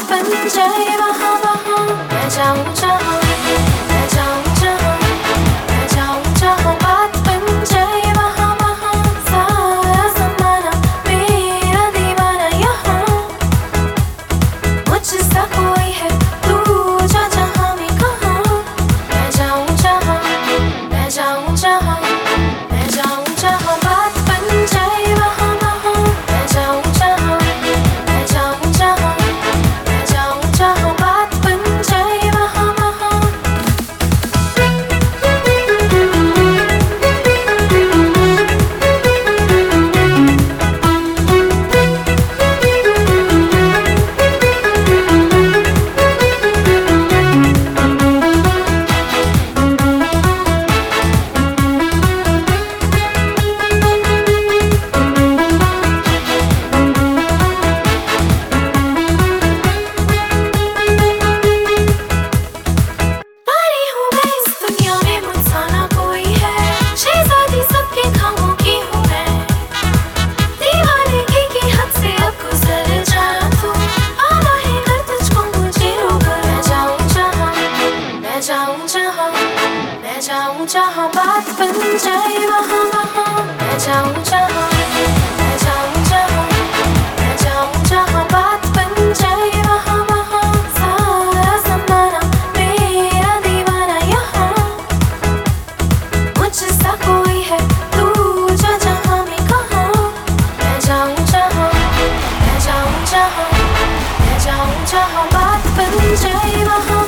बन जाए वहाँ वहाँ मैं जाऊँ जहाँ मैं जाऊँ जहाँ मैं जाऊँ जहाँ बात बन जाए वहाँ वहाँ सारा ज़माना मेरा दीवाना यहाँ मुझसा कोई है तू जा जहाँ मैं कहाँ मैं जाऊँ जहाँ मैं जाऊँ जहाँ मैं जाऊँ जहाँ बात बन जाए वहाँ वहाँ मैं जाऊँ जहाँ मैं जाऊँ जहाँ मैं जाऊँ जहाँ बात बन जाए वहाँ वहाँ पारी हूँ मैं इस दुनिया में मुझसा ना कोई है शहज़ादी सबके खामों की हूँ मैं दीवानगी की हद से अब गुज़र जाना तू आना है कर तुझको मुझे रोकर मैं जाऊँ जहाँ मैं जाऊँ जहाँ मैं जाऊँ जहाँ बात बन जाए वहाँ वहाँ मैं जाऊँ जहाँ मैं जाऊँ जहाँ मैं जाऊँ जहाँ बात बन जाए वहाँ वहाँ सारा ज़माना मेरा दीवाना यहाँ मुझसा कोई है तू जा जहाँ मैं कहाँ मैं जाऊँ जहाँ मैं जाऊँ जहाँ मैं जाऊँ जहाँ बात बन जाए वहाँ